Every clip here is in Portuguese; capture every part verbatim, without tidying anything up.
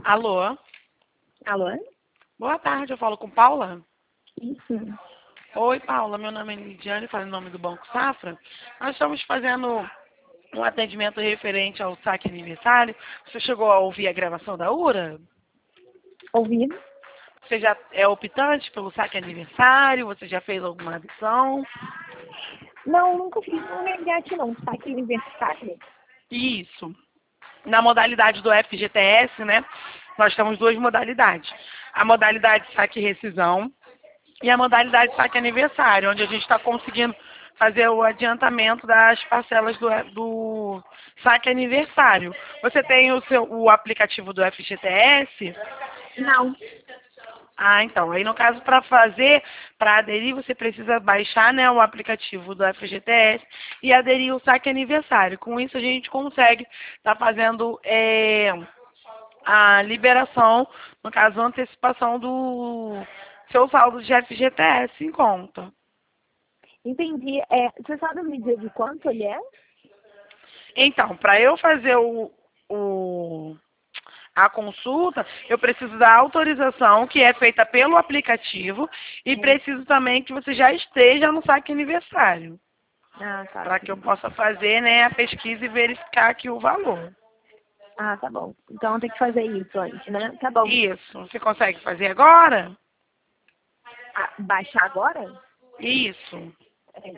Alô? Alô? Boa tarde, eu falo com Paula? Isso. Oi, Paula, meu nome é Lidiane, falo em nome do Banco Safra. Nós estamos fazendo um atendimento referente ao saque aniversário. Você chegou a ouvir a gravação da URA? Ouvi? Você já é optante pelo saque aniversário? Você já fez alguma adição? Não, nunca fiz um resgate não. Saque aniversário? Isso. Na modalidade do F G T S, né? Nós temos duas modalidades. A modalidade saque rescisão e a modalidade saque aniversário, onde a gente está conseguindo fazer o adiantamento das parcelas do, do saque aniversário. Você tem o, seu, o aplicativo do F G T S? Não. Ah, então. Aí, no caso, para fazer, para aderir, você precisa baixar, né, o aplicativo do F G T S e aderir o saque aniversário. Com isso, a gente consegue estar fazendo é, a liberação, no caso, a antecipação do seu saldo de F G T S em conta. Entendi. É, você sabe me dizer de quanto ele é? Então, para eu fazer o, o a consulta, eu preciso da autorização que é feita pelo aplicativo e É. preciso também que você já esteja no saque aniversário, Ah, tá. para que eu possa fazer, né, a pesquisa e verificar aqui o valor. Ah, tá bom. Então tem que fazer isso antes, né? Tá bom. Isso. Você consegue fazer agora? Ah, baixar agora? Isso. É.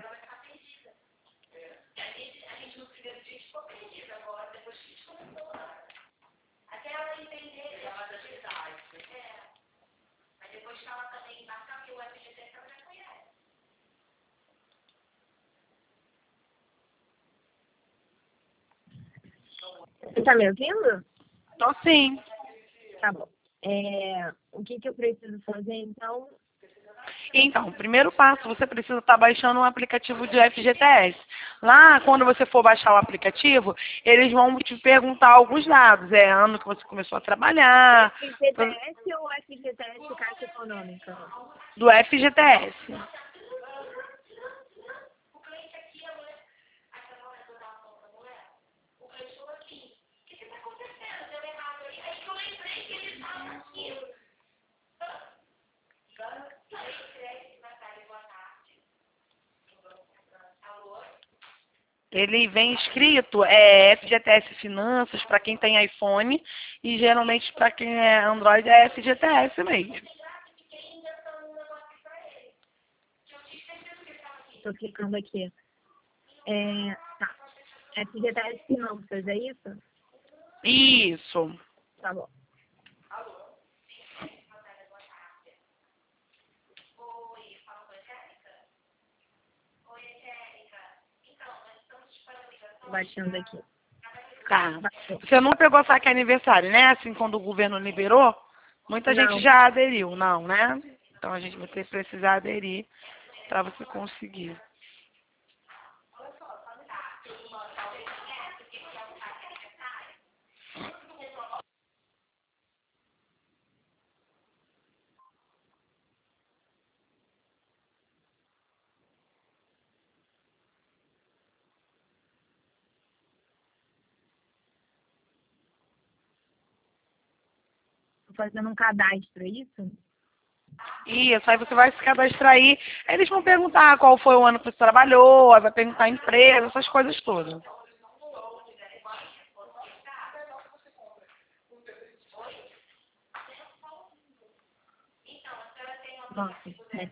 Você tá me ouvindo? Tô sim. Tá bom. É, o que, que eu preciso fazer, então? Então, o primeiro passo, você precisa estar baixando um aplicativo de F G T S. Lá, quando você for baixar o aplicativo, eles vão te perguntar alguns dados. É ano que você começou a trabalhar, F G T S ou F G T S Caixa Econômica? do F G T S. Ele vem escrito é, F G T S Finanças para quem tem iPhone e geralmente para quem é Android é F G T S mesmo. Tô clicando aqui. É, tá. F G T S Finanças, é isso? Isso. Tá bom. Baixando aqui. Tá. Você não pegou saque aniversário, né? Assim, quando o governo liberou, muita gente Não. já aderiu, não, né? Então a gente vai ter que precisar aderir para você conseguir. Tô fazendo um cadastro, é isso? Isso, aí você vai se cadastrar aí. Eles vão perguntar qual foi o ano que você trabalhou, aí vai perguntar a empresa, essas coisas todas. Nossa, é.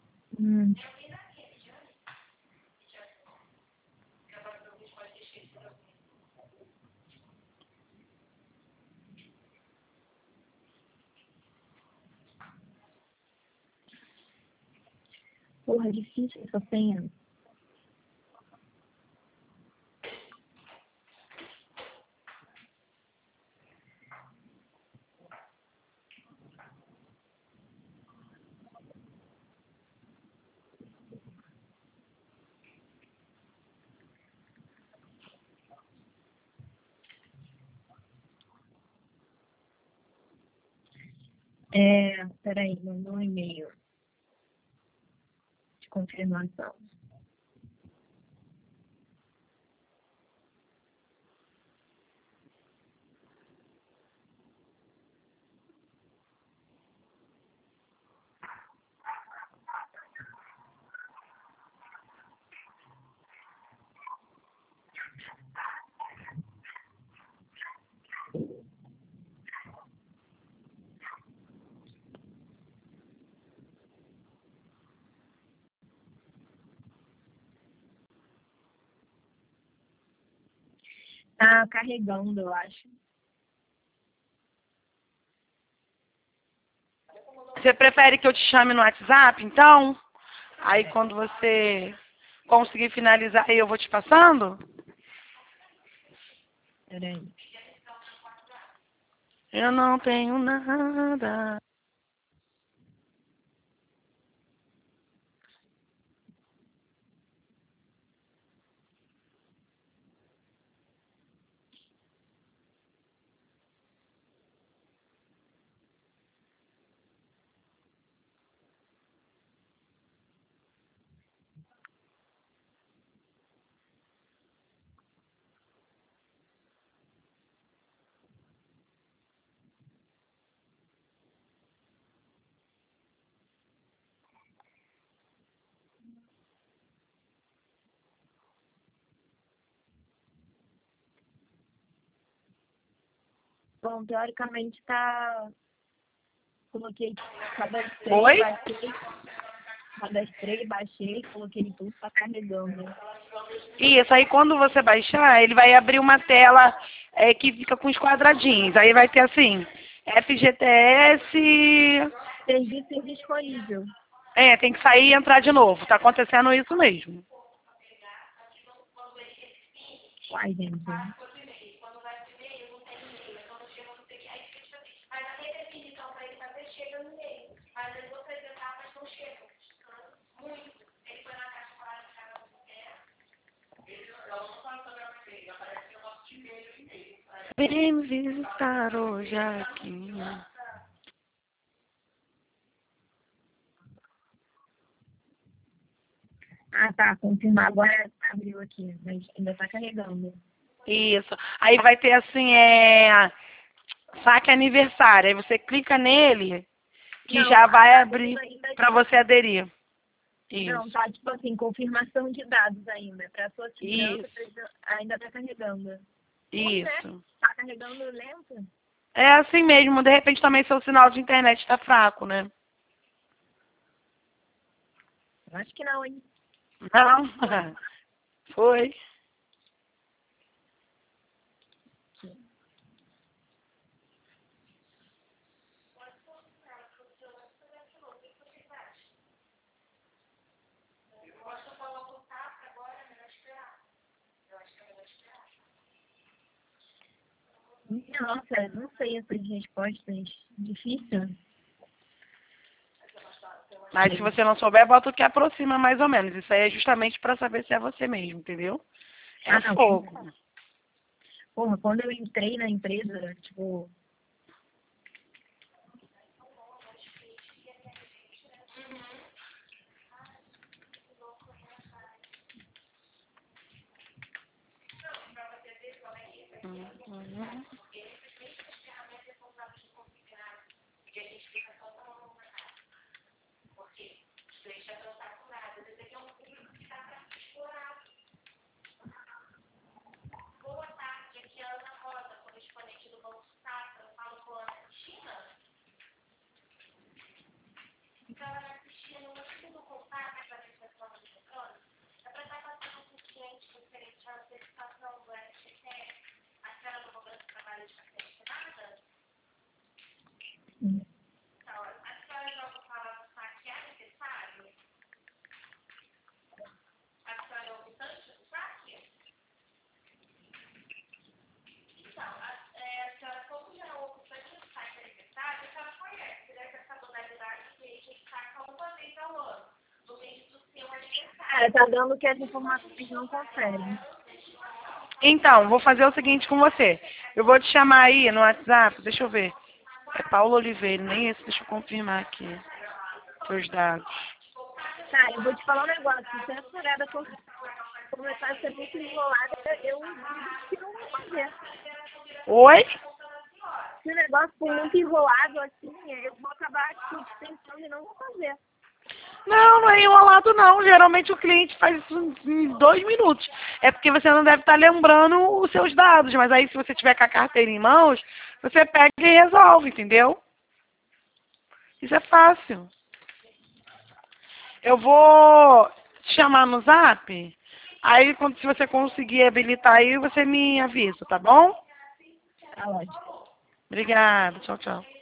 Hum. Porra, difícil essa senha. É, peraí, mandou um e-mail de confirmação. Tá carregando, eu acho. Você prefere que eu te chame no WhatsApp, então? Aí quando você conseguir finalizar, aí eu vou te passando? Peraí. Eu não tenho nada. Bom, teoricamente tá. Coloquei, cadastrei, Oi? baixei, cadastrei, baixei, coloquei tudo, tá carregando. Isso, aí quando você baixar, ele vai abrir uma tela é, que fica com os quadradinhos. Aí vai ter assim, F G T S. Serviço disponível. É, tem que sair e entrar de novo. Tá acontecendo isso mesmo. Uai, gente. Vem me visitar hoje aqui. Ah, tá, confirmar. Agora abriu aqui, mas ainda tá carregando. Isso. Aí vai ter assim, é. Saque aniversário. Aí você clica nele, que Não, já tá vai abrir abrindo ainda, para tipo você assim. aderir. Não, Isso. tá tipo assim, confirmação de dados ainda. Pra sua segurança, Isso. precisa- ainda tá carregando. Ruim, né? Isso. Tá carregando lento? É assim mesmo. De repente também seu sinal de internet está fraco, né? Eu acho que não, hein? Não. Foi. Nossa, não sei essas respostas. Difícil. Mas se você não souber, bota o que aproxima mais ou menos. Isso aí é justamente para saber se é você mesmo, entendeu? É Ah, não. fogo. Porra, quando eu entrei na empresa, tipo, Uhum. É, tá dando que as informações não conseguem. Então, vou fazer o seguinte com você. Eu vou te chamar aí no WhatsApp, deixa eu ver. É Paulo Oliveira, nem esse, deixa eu confirmar aqui. Seus dados. Tá, eu vou te falar um negócio. Se essa parada com- começar a ser muito enrolada, eu duvido que não vou fazer. Oi? Se o negócio for muito enrolado assim, eu vou acabar tipo, pensando e não vou fazer. Não, não é enrolado não. Geralmente o cliente faz isso em dois minutos. É porque você não deve estar lembrando os seus dados. Mas aí se você tiver com a carteira em mãos, você pega e resolve, entendeu? Isso é fácil. Eu vou te chamar no zap. Aí quando se você conseguir habilitar aí, você me avisa, tá bom? Tá ótimo. Obrigada. Tchau, tchau.